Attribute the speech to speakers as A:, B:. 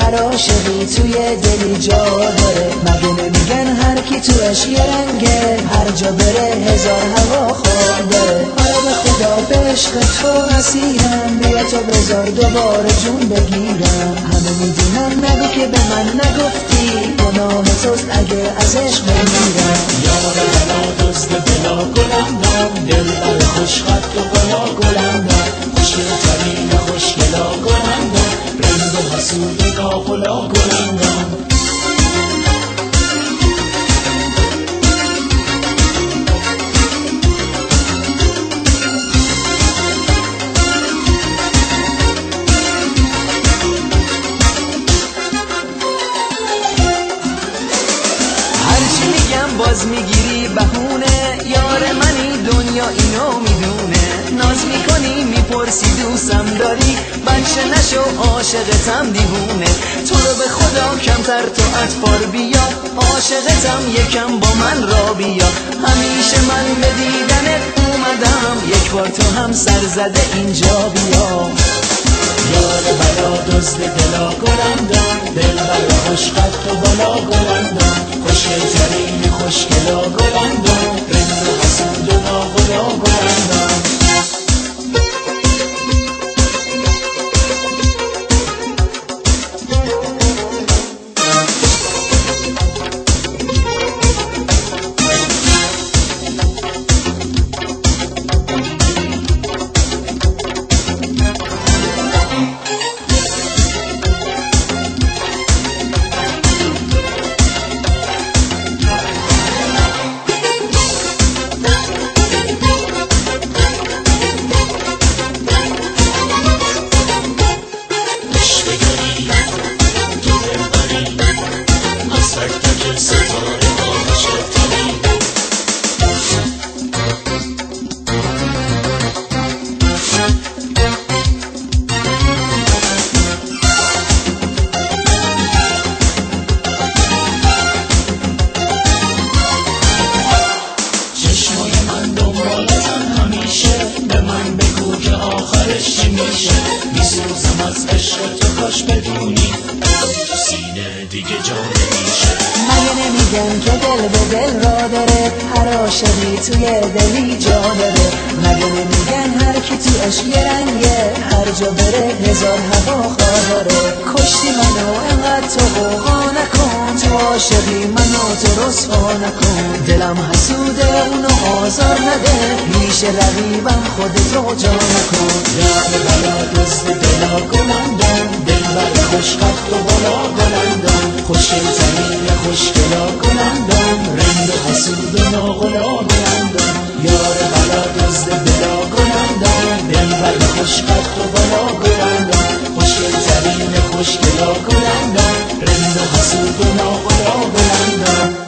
A: هر عاشقی توی دلی جا داره. مگه نمیگن هر کی توش یه رنگه، هر جا بره هزار هوا خوار داره. آره به خدا به عشق تو اسیرم، بیا تو بذار دوباره جون بگیرم. همه میدونم نگو که به من نگفتی، گناه توست اگه از عشق بمیرم.
B: یار بلا دزد بلا گلندم، دل بر خوش خط و بلا گلندم، خوشگل ترین خوشگلا گلندم، رند و حسود ناغلا گلندم.
A: باز میگیری بهونه، یار منی دنیا اینو میدونه. ناز میکنی میپرسی دوستم داری، بچه نشو عاشقتم دیوونه. تو رو به خدا کمتر تو اطفار بیا، عاشقتم یکم با من را بیا. همیشه من به دیدنت اومدم، یک بار تو هم سر زده اینجا بیا.
B: یار بلا دزد دلا گلندم، دل بر خوش خط و بالا گلندم، خوشگل ترین خوشگلا گلندم، رند و حسود و ناغلا گلندم. میسوزم از عشق تو، کاش بدونی تو سینه دیگه جا نمیشه.
A: مگه نمیگن که دل به دل را داره، هر عاشقی توی دلی جا داره. مگه نمیگن هر کی توش یه رنگه، هر جا بره هزار هوا خواه داره. کشتی منو انقدر تو غوغا نکن، تو عاشقی منو تو رسوا نکن. دلم حسوده اونو آزار نده، پیش رقیبم خودتو جا نکن.
B: یار بلا دزد دلا گلندم، دل بر خوش خط و بالا گلندم، خوشگل ترین خوشگلا گلندم، رند و حسود و ناغلا گلندم. یار بلا دزد دلا گلندم، دل بر خوش خط و بالا گلندم، خوشگل ترین خوشگلا گلندم، رند و حسود و ناغلا گلندم.